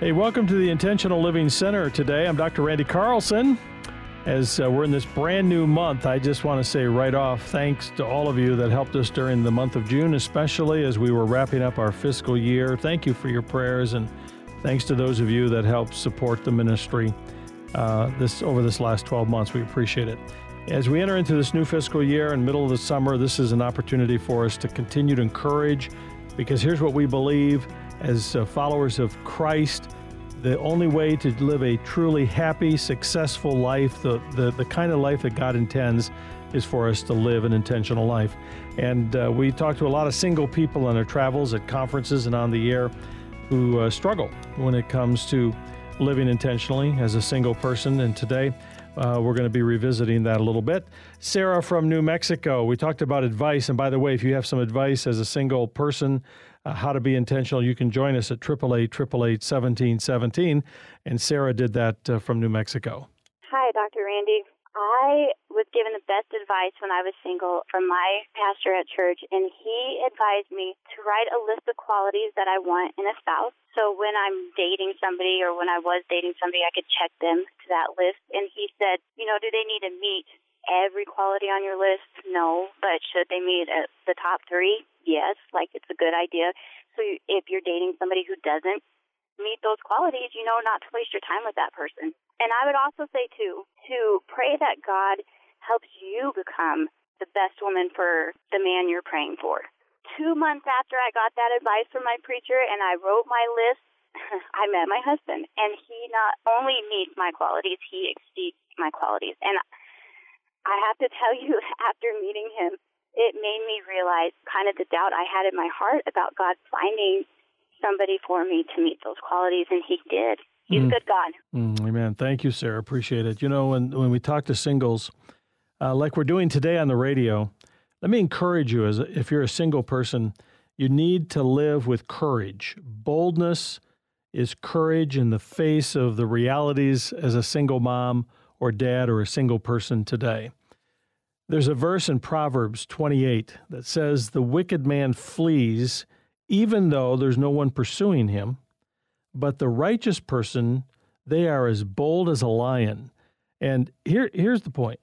Hey, welcome to the Intentional Living Center today. I'm Dr. Randy Carlson. As we're in this brand new month, I just want to say right off, thanks to all of you that helped us during the month of June, especially as we were wrapping up our fiscal year. Thank you for your prayers, and thanks to those of you that helped support the ministry over this last 12 months. We appreciate it. As we enter into this new fiscal year in middle of the summer, this is an opportunity for us to continue to encourage, because here's what we believe as followers of Christ. The only way to live a truly happy, successful life, the kind of life that God intends, is for us to live an intentional life. And we talk to a lot of single people on their travels, at conferences and on the air, who struggle when it comes to living intentionally as a single person. And today, we're going to be revisiting that a little bit. Sarah from New Mexico, we talked about advice. And by the way, if you have some advice as a single person, how to be intentional, you can join us at 888-888-1717. And Sarah did that from New Mexico. Hi, Dr. Randy. I was given the best advice when I was single from my pastor at church, and he advised me to write a list of qualities that I want in a spouse. So when I'm dating somebody, or when I was dating somebody, I could check them to that list. And he said, do they need to meet every quality on your list? No. But should they meet at the top 3? Yes. It's a good idea. So if you're dating somebody who doesn't meet those qualities, not to waste your time with that person. And I would also say, too, to pray that God helps you become the best woman for the man you're praying for. 2 months after I got that advice from my preacher and I wrote my list, I met my husband. And he not only meets my qualities, he exceeds my qualities. And I have to tell you, after meeting him, it made me realize kind of the doubt I had in my heart about God finding somebody for me to meet those qualities, and he did. He's a good God. Amen. Thank you, Sarah. Appreciate it. When we talk to singles, like we're doing today on the radio, let me encourage you, if you're a single person, you need to live with courage. Boldness is courage in the face of the realities as a single mom or dad or a single person today. There's a verse in Proverbs 28 that says, "The wicked man flees even though there's no one pursuing him, but the righteous person, they are as bold as a lion." And here's the point.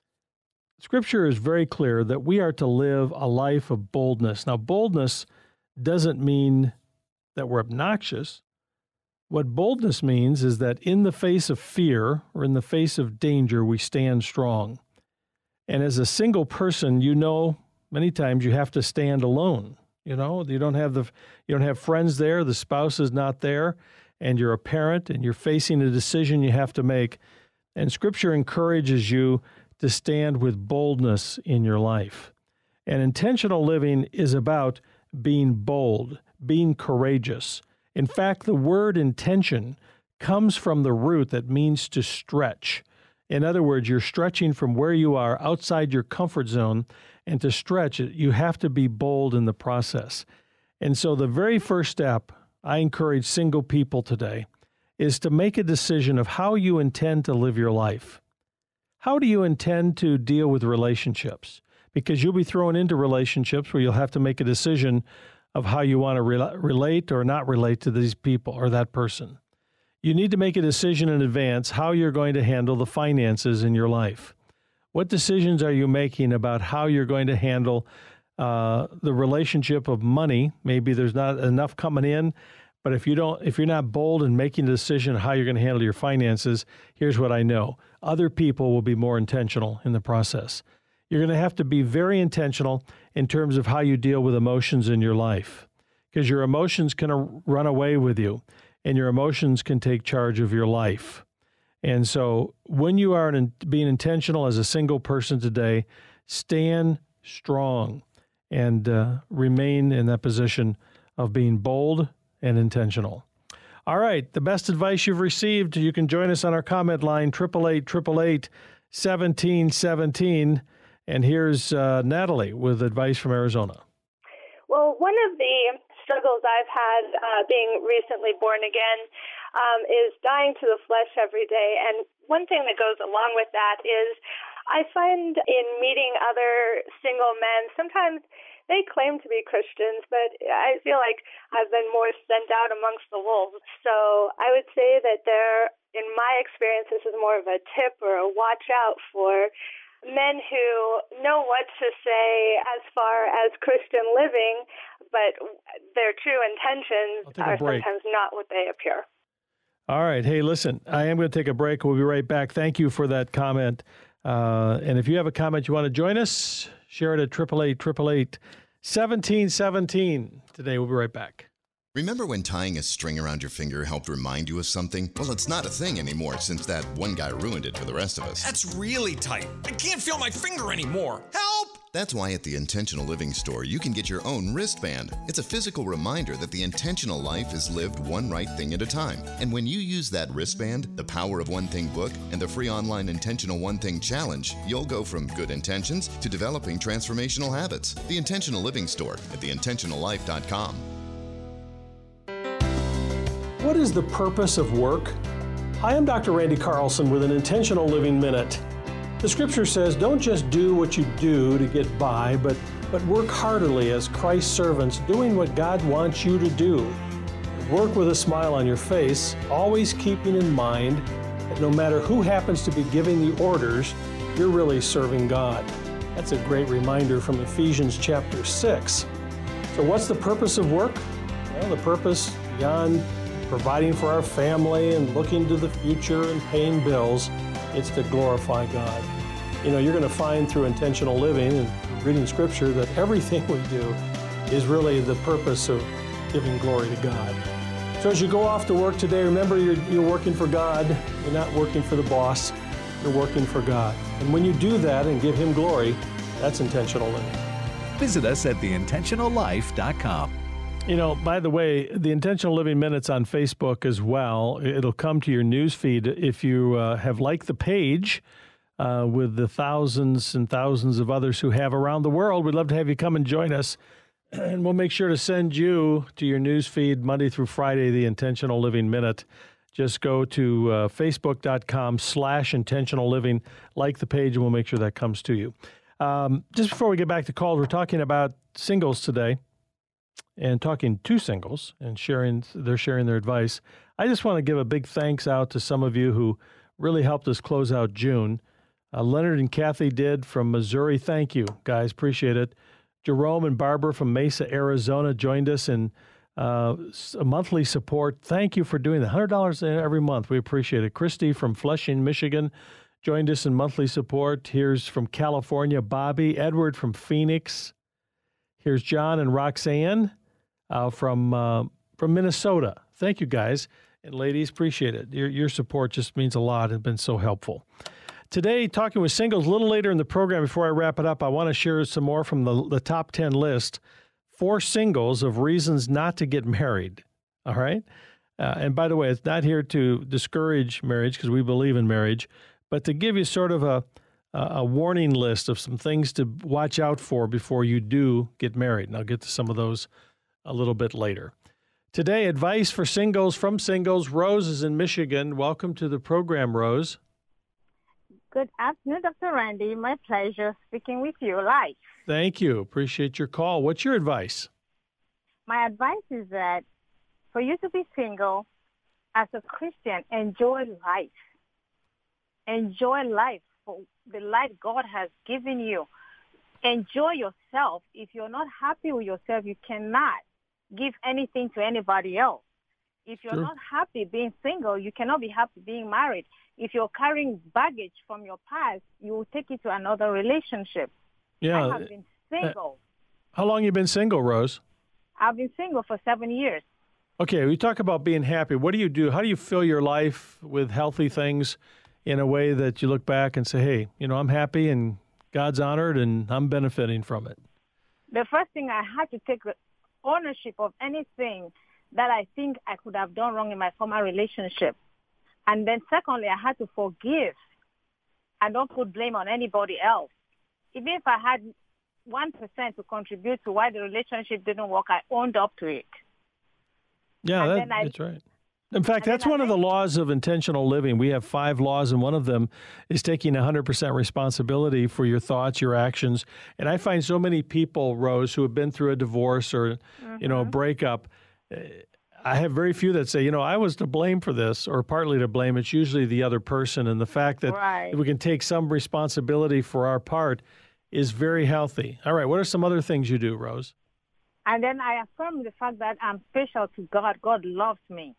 Scripture is very clear that we are to live a life of boldness. Now, boldness doesn't mean that we're obnoxious. What boldness means is that in the face of fear or in the face of danger, we stand strong. And as a single person, many times you have to stand alone. You don't have friends there, the spouse is not there, and you're a parent and you're facing a decision you have to make. And Scripture encourages you to stand with boldness in your life. And intentional living is about being bold, being courageous. In fact, the word intention comes from the root that means to stretch. In other words, you're stretching from where you are outside your comfort zone, and to stretch it, you have to be bold in the process. And so the very first step I encourage single people today is to make a decision of how you intend to live your life. How do you intend to deal with relationships? Because you'll be thrown into relationships where you'll have to make a decision of how you want to relate or not relate to these people or that person. You need to make a decision in advance how you're going to handle the finances in your life. What decisions are you making about how you're going to handle the relationship of money? Maybe there's not enough coming in, but if you're not bold in making a decision how you're going to handle your finances, here's what I know. Other people will be more intentional in the process. You're going to have to be very intentional in terms of how you deal with emotions in your life, because your emotions can run away with you, and your emotions can take charge of your life. And so when you are being intentional as a single person today, stand strong and remain in that position of being bold and intentional. All right, the best advice you've received, you can join us on our comment line, 888-888-1717. And here's Natalie with advice from Arizona. Well, one of the struggles I've had being recently born again is dying to the flesh every day. And one thing that goes along with that is I find in meeting other single men, sometimes they claim to be Christians, but I feel like I've been more sent out amongst the wolves. So I would say that in my experience, this is more of a tip or a watch out for men who know what to say as far as Christian living, but their true intentions are sometimes not what they appear. All right. Hey, listen, I am going to take a break. We'll be right back. Thank you for that comment. And if you have a comment you want to join us, share it at 888-888-1717. Today, we'll be right back. Remember when tying a string around your finger helped remind you of something? Well, it's not a thing anymore since that one guy ruined it for the rest of us. That's really tight. I can't feel my finger anymore. Help! That's why at the Intentional Living store, you can get your own wristband. It's a physical reminder that the intentional life is lived one right thing at a time. And when you use that wristband, the Power of One Thing book, and the free online Intentional One Thing Challenge, you'll go from good intentions to developing transformational habits. The Intentional Living store at theintentionallife.com. What is the purpose of work? Hi, I'm Dr. Randy Carlson with an Intentional Living Minute. The scripture says, don't just do what you do to get by, but work heartily as Christ's servants, doing what God wants you to do. Work with a smile on your face, always keeping in mind that no matter who happens to be giving the orders, you're really serving God. That's a great reminder from Ephesians chapter 6. So what's the purpose of work? Well, the purpose beyond providing for our family and looking to the future and paying bills, it's to glorify God. You know, you're going to find through intentional living and reading scripture that everything we do is really the purpose of giving glory to God. So as you go off to work today, remember you're working for God. You're not working for the boss. You're working for God. And when you do that and give Him glory, that's intentional living. Visit us at theintentionallife.com. You know, by the way, the Intentional Living Minutes on Facebook as well. It'll come to your news feed if you have liked the page with the thousands and thousands of others who have around the world. We'd love to have you come and join us. And we'll make sure to send you to your news feed Monday through Friday, the Intentional Living Minute. Just go to facebook.com/intentional living, like the page, and we'll make sure that comes to you. Just before we get back to calls, we're talking about singles today. And talking to singles and sharing their advice. I just want to give a big thanks out to some of you who really helped us close out June. Leonard and Kathy did from Missouri. Thank you, guys. Appreciate it. Jerome and Barbara from Mesa, Arizona joined us in a monthly support. Thank you for doing that. $100 every month. We appreciate it. Christy from Flushing, Michigan joined us in monthly support. Here's from California, Bobby. Edward from Phoenix. Here's John and Roxanne. From Minnesota. Thank you, guys and ladies. Appreciate it. Your support just means a lot. It's been so helpful. Today, talking with singles, a little later in the program, before I wrap it up, I want to share some more from the top 10 list for singles of reasons not to get married. All right? And by the way, it's not here to discourage marriage because we believe in marriage, but to give you sort of a warning list of some things to watch out for before you do get married. And I'll get to some of those a little bit later. Today, advice for singles from singles. Rose is in Michigan. Welcome to the program, Rose. Good afternoon, Dr. Randy. My pleasure speaking with you live. Thank you. Appreciate your call. What's your advice? My advice is that for you to be single, as a Christian, enjoy life. Enjoy life for the life God has given you. Enjoy yourself. If you're not happy with yourself, you cannot give anything to anybody else. If you're not happy being single, you cannot be happy being married. If you're carrying baggage from your past, you will take it to another relationship. Yeah. I have been single. How long have you been single, Rose? I've been single for 7 years. Okay, we talk about being happy. What do you do? How do you fill your life with healthy things in a way that you look back and say, hey, you know, I'm happy and God's honored and I'm benefiting from it? The first thing, I had to take ownership of anything that I think I could have done wrong in my former relationship. And then secondly, I had to forgive and don't put blame on anybody else. Even if I had 1% to contribute to why the relationship didn't work, I owned up to it. Yeah, that's right. In fact, that's one of the laws of intentional living. We have 5 laws, and one of them is taking 100% responsibility for your thoughts, your actions. And I find so many people, Rose, who have been through a divorce or, a breakup, I have very few that say, I was to blame for this or partly to blame. It's usually the other person. And the fact that we can take some responsibility for our part is very healthy. All right. What are some other things you do, Rose? And then I affirm the fact that I'm special to God. God loves me.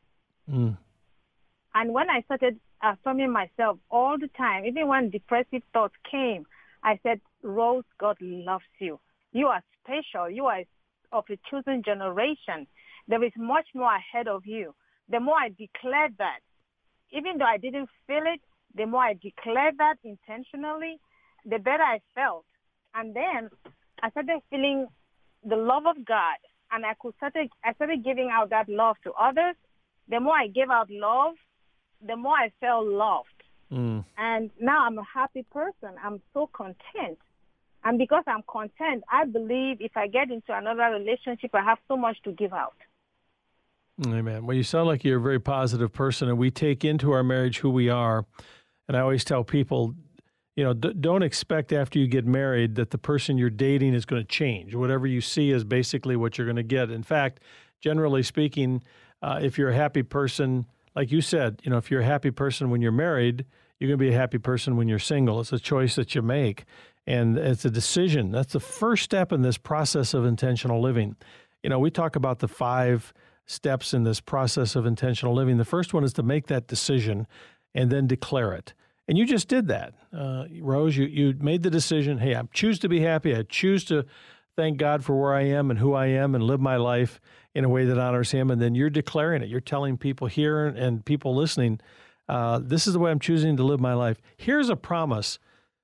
And when I started affirming myself all the time, even when depressive thoughts came, I said, Rose, God loves you. You are special. You are of a chosen generation. There is much more ahead of you. The more I declared that, even though I didn't feel it, the more I declared that intentionally, the better I felt. And then I started feeling the love of God, and I started giving out that love to others. The more I gave out love, the more I felt loved. And now I'm a happy person. I'm so content. And because I'm content, I believe if I get into another relationship, I have so much to give out. Amen. Well, you sound like you're a very positive person, and we take into our marriage who we are. And I always tell people, don't expect after you get married that the person you're dating is going to change. Whatever you see is basically what you're going to get. In fact, generally speaking, if you're a happy person, like you said, if you're a happy person when you're married, you're going to be a happy person when you're single. It's a choice that you make, and it's a decision. That's the first step in this process of intentional living. We talk about the 5 steps in this process of intentional living. The first one is to make that decision and then declare it. And you just did that. Rose, you made the decision, hey, I choose to be happy. I choose to thank God for where I am and who I am and live my life in a way that honors Him. And then you're declaring it. You're telling people here and people listening, this is the way I'm choosing to live my life. Here's a promise.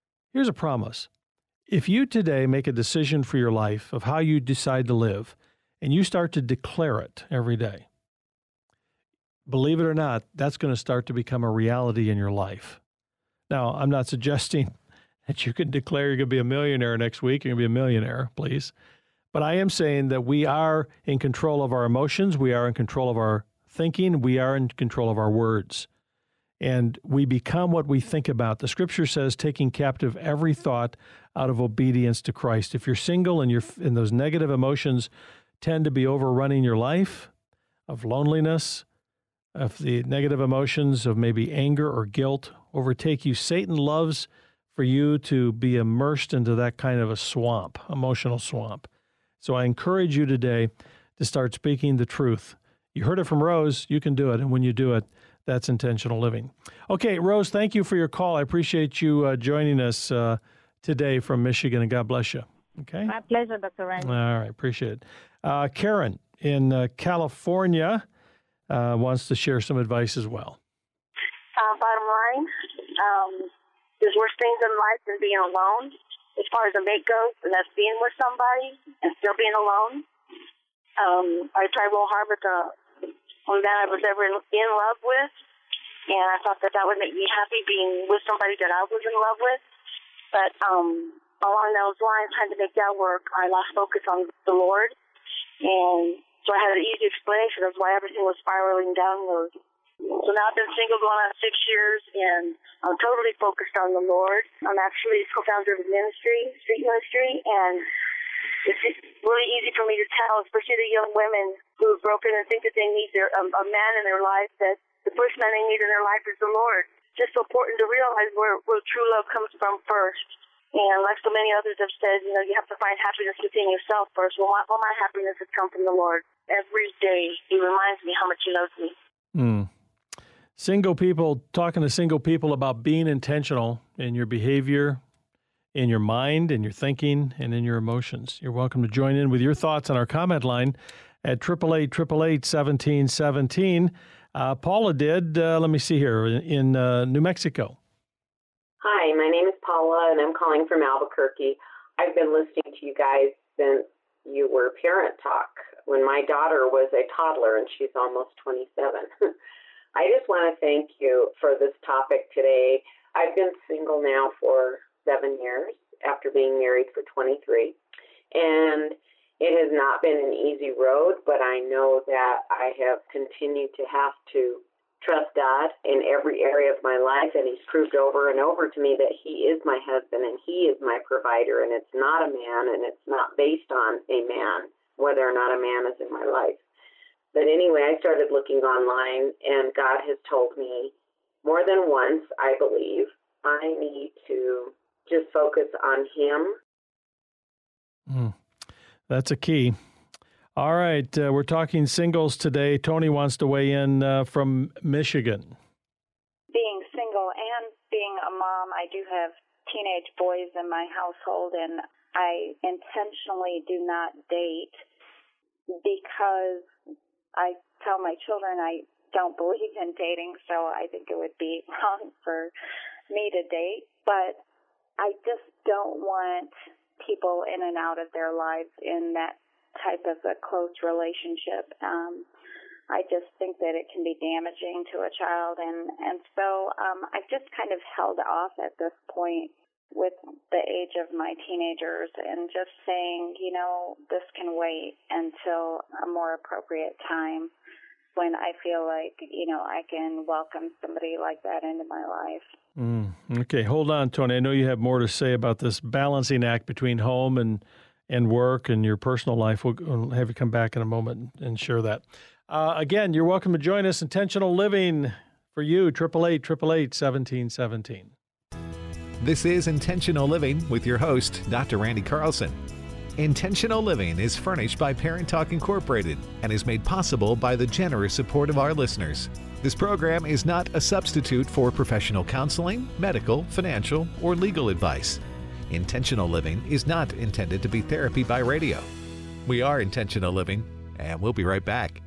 If you today make a decision for your life of how you decide to live, and you start to declare it every day, believe it or not, that's going to start to become a reality in your life. Now, I'm not suggesting that you can declare you're going to be a millionaire next week. You're going to be a millionaire, please. But I am saying that we are in control of our emotions. We are in control of our thinking. We are in control of our words. And we become what we think about. The Scripture says, taking captive every thought out of obedience to Christ. If you're single and those negative emotions tend to be overrunning your life, of loneliness, of the negative emotions of maybe anger or guilt overtake you, Satan loves for you to be immersed into that kind of a swamp, emotional swamp. So I encourage you today to start speaking the truth. You heard it from Rose. You can do it. And when you do it, that's intentional living. Okay, Rose, thank you for your call. I appreciate you joining us today from Michigan, and God bless you. Okay. My pleasure, Dr. Randy. All right, appreciate it. Karen in California wants to share some advice as well. Bottom line, there's worse things in life than being alone. As far as a mate goes, and that's being with somebody and still being alone. I tried real hard with the only man I was ever in love with, and I thought that would make me happy being with somebody that I was in love with. But along those lines, trying to make that work, I lost focus on the Lord, and so I had an easy explanation of why everything was spiraling downward. So now I've been single going on 6 years, and I'm totally focused on the Lord. I'm actually co-founder of a ministry, street ministry, and it's really easy for me to tell, especially the young women who are broken and think that they need a man in their life, that the first man they need in their life is the Lord. It's just so important to realize where true love comes from first. And like so many others have said, you have to find happiness within yourself first. Well, my happiness has come from the Lord. Every day, He reminds me how much He loves me. Talking to single people about being intentional in your behavior, in your mind, in your thinking, and in your emotions. You're welcome to join in with your thoughts on our comment line at 888-888-1717. Paula did, let me see here, in New Mexico. Hi, my name is Paula, and I'm calling from Albuquerque. I've been listening to you guys since you were Parent Talk, when my daughter was a toddler, and she's almost 27. I just want to thank you for this topic today. I've been single now for 7 years after being married for 23. And It has not been an easy road, but I know that I have continued to have to trust God in every area of my life, and He's proved over and over to me that He is my husband and He is my provider, and it's not a man, and it's not based on a man, whether or not a man is in my life. But anyway, I started looking online, and God has told me more than once, I believe, I need to just focus on Him. That's a key. All right, we're talking singles today. Tony wants to weigh in from Michigan. Being single and being a mom, I do have teenage boys in my household, and I intentionally do not date because I tell my children I don't believe in dating, so I think it would be wrong for me to date. But I just don't want people in and out of their lives in that type of a close relationship. I just think that it can be damaging to a child, and so I've just kind of held off at this point with the age of my teenagers and just saying, this can wait until a more appropriate time when I feel like, I can welcome somebody like that into my life. Okay, hold on, Tony. I know you have more to say about this balancing act between home and work and your personal life. We'll have you come back in a moment and share that. Again, you're welcome to join us. Intentional Living for you, 888-888-1717. This is Intentional Living with your host, Dr. Randy Carlson. Intentional Living is furnished by Parent Talk Incorporated and is made possible by the generous support of our listeners. This program is not a substitute for professional counseling, medical, financial, or legal advice. Intentional Living is not intended to be therapy by radio. We are Intentional Living, and we'll be right back.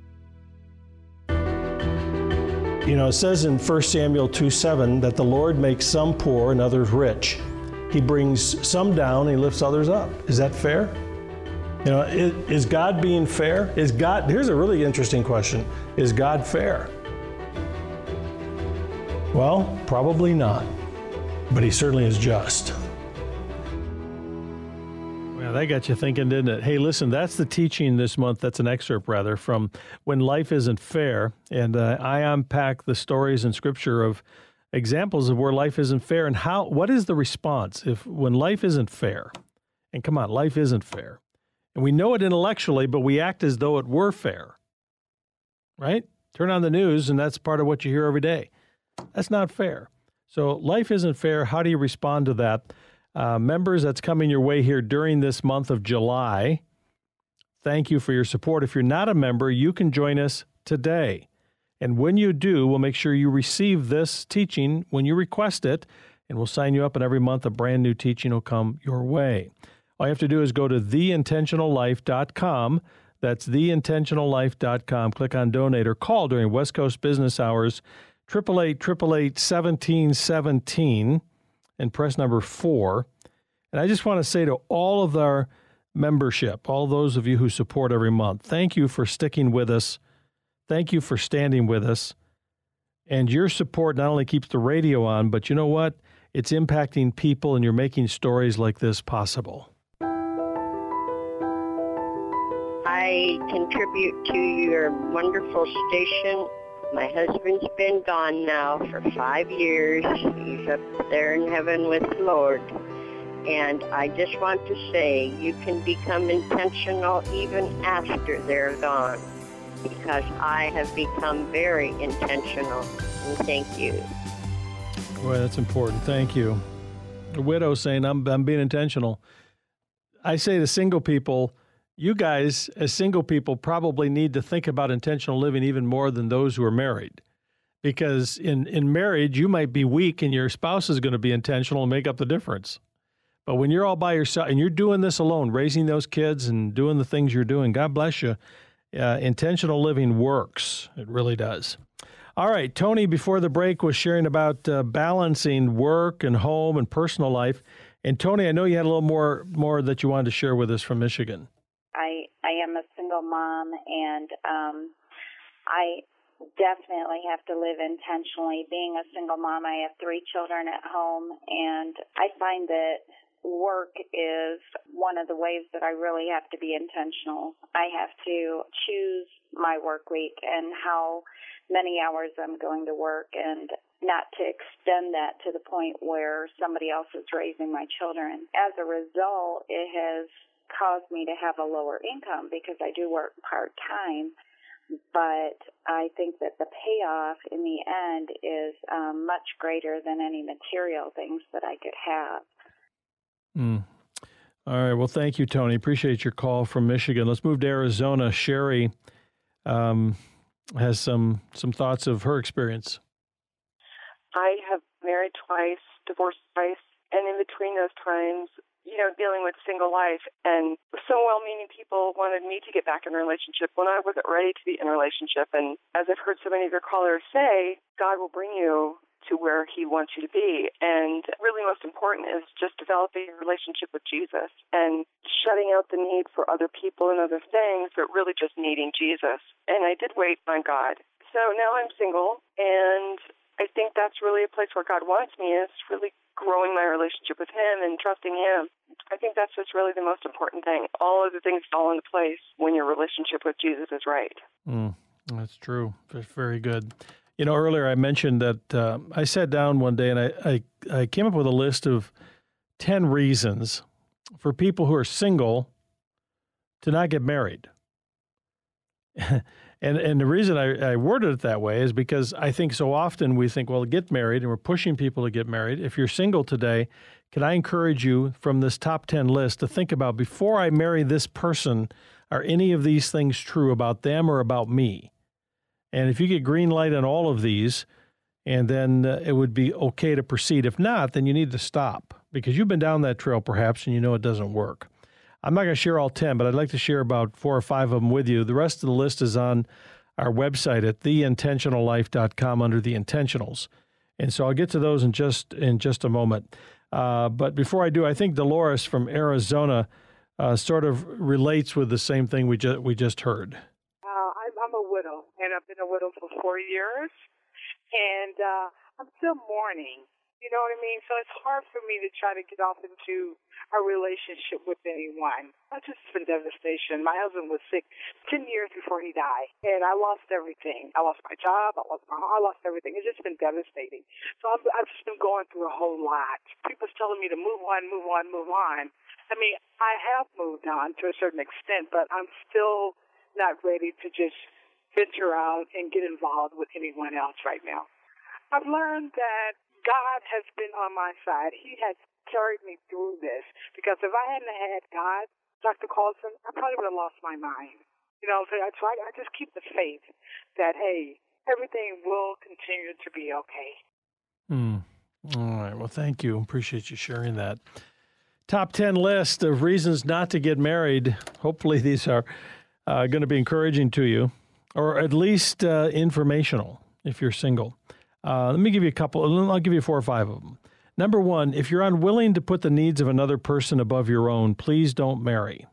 It says in 1 Samuel 2:7 that the Lord makes some poor and others rich. He brings some down, He lifts others up. Is that fair? Is God being fair? Here's a really interesting question. Is God fair? Well, probably not, but He certainly is just. Well, that got you thinking, didn't it? Hey, listen, that's the teaching this month. That's an excerpt, rather, from When Life Isn't Fair. And I unpack the stories in Scripture of examples of where life isn't fair and what is the response when life isn't fair? And come on, life isn't fair. And we know it intellectually, but we act as though it were fair, right? Turn on the news, and that's part of what you hear every day. That's not fair. So life isn't fair. How do you respond to that? Members, that's coming your way here during this month of July. Thank you for your support. If you're not a member, you can join us today. And when you do, we'll make sure you receive this teaching when you request it, and we'll sign you up, and every month a brand new teaching will come your way. All you have to do is go to theintentionallife.com. That's theintentionallife.com. Click on donate or call during West Coast business hours, 888-888-1717, and press number 4. And I just want to say to all of our membership, all those of you who support every month, thank you for sticking with us. Thank you for standing with us. And your support not only keeps the radio on, but you know what? It's impacting people, and you're making stories like this possible. I contribute to your wonderful station. My husband's been gone now for 5 years. He's up there in heaven with the Lord. And I just want to say you can become intentional even after they're gone, because I have become very intentional. And thank you. Boy, that's important. Thank you. A widow saying, I'm being intentional. I say to single people, you guys, as single people, probably need to think about intentional living even more than those who are married. Because in marriage, you might be weak and your spouse is going to be intentional and make up the difference. But when you're all by yourself and you're doing this alone, raising those kids and doing the things you're doing, God bless you, intentional living works. It really does. All right, Tony, before the break, was sharing about balancing work and home and personal life. And Tony, I know you had a little more that you wanted to share with us from Michigan. I am a single mom, and I definitely have to live intentionally. Being a single mom, I have 3 children at home, and I find that work is one of the ways that I really have to be intentional. I have to choose my work week and how many hours I'm going to work, and not to extend that to the point where somebody else is raising my children. As a result, it has caused me to have a lower income because I do work part-time. But I think that the payoff in the end is much greater than any material things that I could have. All right. Well, thank you, Tony. Appreciate your call from Michigan. Let's move to Arizona. Sherry has some thoughts of her experience. I have married twice, divorced twice, and in between those times, dealing with single life, and some well-meaning people wanted me to get back in a relationship when I wasn't ready to be in a relationship. And as I've heard so many of your callers say, God will bring you to where He wants you to be. And really most important is just developing a relationship with Jesus and shutting out the need for other people and other things, but really just needing Jesus. And I did wait on God. So now I'm single, and I think that's really a place where God wants me, is really growing my relationship with Him and trusting Him. I think that's just really the most important thing. All of the things fall into place when your relationship with Jesus is right. That's true. That's very good. Earlier I mentioned that I sat down one day and I came up with a list of 10 reasons for people who are single to not get married. And the reason I worded it that way is because I think so often we think, well, get married, and we're pushing people to get married. If you're single today, can I encourage you from this top 10 list to think about, before I marry this person, are any of these things true about them or about me? And if you get green light on all of these, and then it would be okay to proceed. If not, then you need to stop, because you've been down that trail perhaps and you know it doesn't work. I'm not going to share all 10, but I'd like to share about 4 or 5 of them with you. The rest of the list is on our website at theintentionallife.com under the intentionals. And so I'll get to those in just a moment. But before I do, I think Dolores from Arizona sort of relates with the same thing we just heard. I'm a widow, and I've been a widow for 4 years, and I'm still mourning. You know what I mean? So it's hard for me to try to get off into a relationship with anyone. It's just been devastation. My husband was sick 10 years before he died, and I lost everything. I lost my job. I lost everything. It's just been devastating. So I've just been going through a whole lot. People's telling me to move on, move on, move on. I mean, I have moved on to a certain extent, but I'm still not ready to just venture out and get involved with anyone else right now. I've learned that God has been on my side. He has carried me through this, because if I hadn't had God, Dr. Carlson, I probably would have lost my mind. So I just keep the faith that, hey, everything will continue to be okay. All right. Well, thank you. Appreciate you sharing that. Top 10 list of reasons not to get married. Hopefully these are going to be encouraging to you, or at least informational if you're single. Let me give you a couple. I'll give you 4 or 5 of them. Number 1, if you're unwilling to put the needs of another person above your own, please don't marry.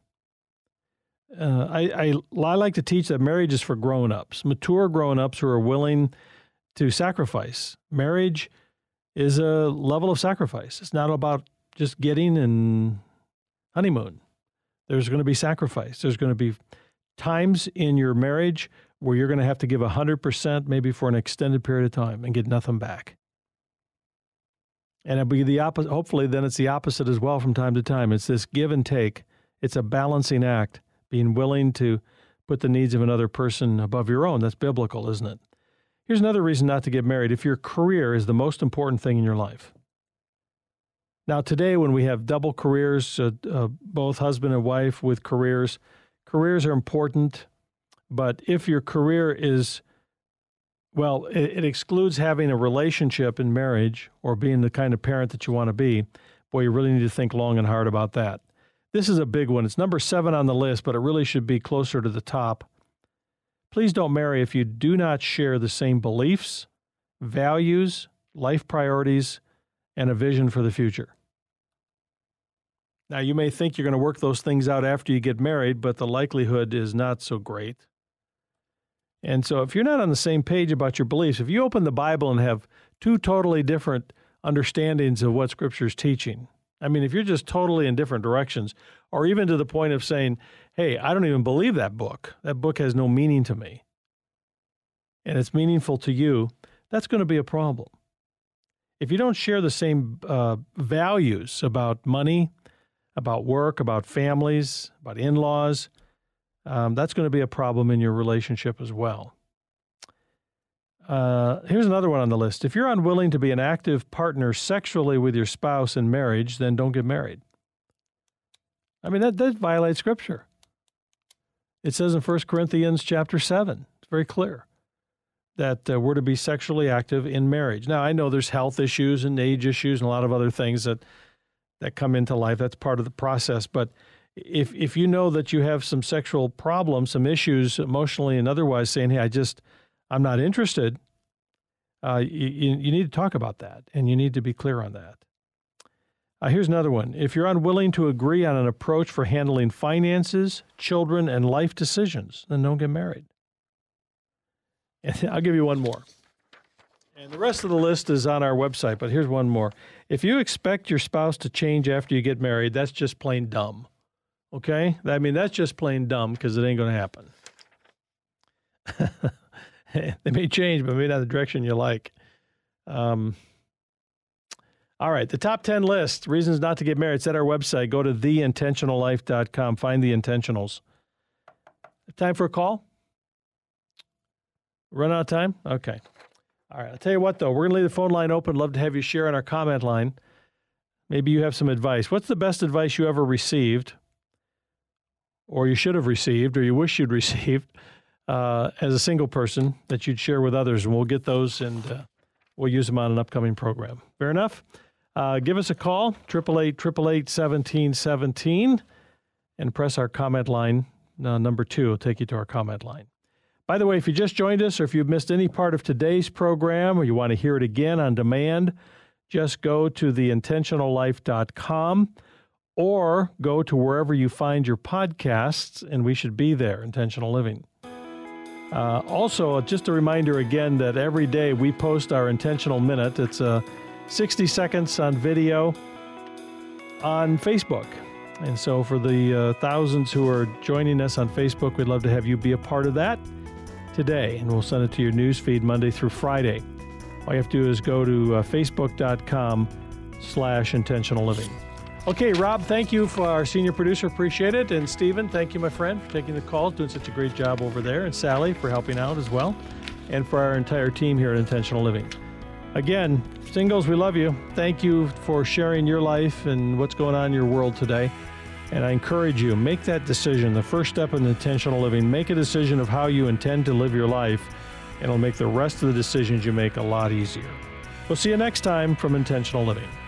I like to teach that marriage is for grown-ups, mature grown-ups who are willing to sacrifice. Marriage is a level of sacrifice. It's not about just getting and honeymoon. There's going to be sacrifice. There's going to be times in your marriage where you're going to have to give 100%, maybe for an extended period of time, and get nothing back. And it'll be the opposite. Hopefully, then it's the opposite as well from time to time. It's this give and take. It's a balancing act, being willing to put the needs of another person above your own. That's biblical, isn't it? Here's another reason not to get married. If your career is the most important thing in your life. Now, today, when we have double careers, both husband and wife with careers are important. But if your career is, well, it excludes having a relationship in marriage or being the kind of parent that you want to be, boy, you really need to think long and hard about that. This is a big one. It's number 7 on the list, but it really should be closer to the top. Please don't marry if you do not share the same beliefs, values, life priorities, and a vision for the future. Now, you may think you're going to work those things out after you get married, but the likelihood is not so great. And so if you're not on the same page about your beliefs, if you open the Bible and have 2 totally different understandings of what Scripture is teaching, I mean, if you're just totally in different directions, or even to the point of saying, hey, I don't even believe that book. That book has no meaning to me, and it's meaningful to you, that's going to be a problem. If you don't share the same values about money, about work, about families, about in-laws, that's going to be a problem in your relationship as well. Here's another one on the list. If you're unwilling to be an active partner sexually with your spouse in marriage, then don't get married. I mean, that violates Scripture. It says in 1 Corinthians chapter 7, it's very clear that we're to be sexually active in marriage. Now, I know there's health issues and age issues and a lot of other things that come into life. That's part of the process. But if you know that you have some sexual problems, some issues emotionally and otherwise, saying, hey, I'm not interested, you need to talk about that, and you need to be clear on that. Here's another one. If you're unwilling to agree on an approach for handling finances, children, and life decisions, then don't get married. And I'll give you one more. And the rest of the list is on our website, but here's one more. If you expect your spouse to change after you get married, that's just plain dumb. Okay? I mean, that's just plain dumb because it ain't going to happen. They may change, but maybe not the direction you like. All right, the top 10 list, reasons not to get married. It's at our website. Go to theintentionallife.com. Find the intentionals. Time for a call? Run out of time? Okay. All right, I'll tell you what, though. We're going to leave the phone line open. Love to have you share on our comment line. Maybe you have some advice. What's the best advice you ever received, or you should have received, or you wish you'd received as a single person that you'd share with others? And we'll get those and we'll use them on an upcoming program. Fair enough? Give us a call, 888-888-1717, and press our comment line. Number 2 will take you to our comment line. By the way, if you just joined us or if you've missed any part of today's program or you want to hear it again on demand, just go to theintentionallife.com or go to wherever you find your podcasts, and we should be there, Intentional Living. Also, just a reminder again that every day we post our Intentional Minute. It's 60 seconds on video on Facebook. And so for the thousands who are joining us on Facebook, we'd love to have you be a part of that today. And we'll send it to your news feed Monday through Friday. All you have to do is go to facebook.com/intentional living. Okay, Rob, thank you for our senior producer. Appreciate it. And Stephen, thank you, my friend, for taking the call, doing such a great job over there. And Sally for helping out as well. And for our entire team here at Intentional Living. Again, singles, we love you. Thank you for sharing your life and what's going on in your world today. And I encourage you, make that decision. The first step in intentional living, make a decision of how you intend to live your life, and it'll make the rest of the decisions you make a lot easier. We'll see you next time from Intentional Living.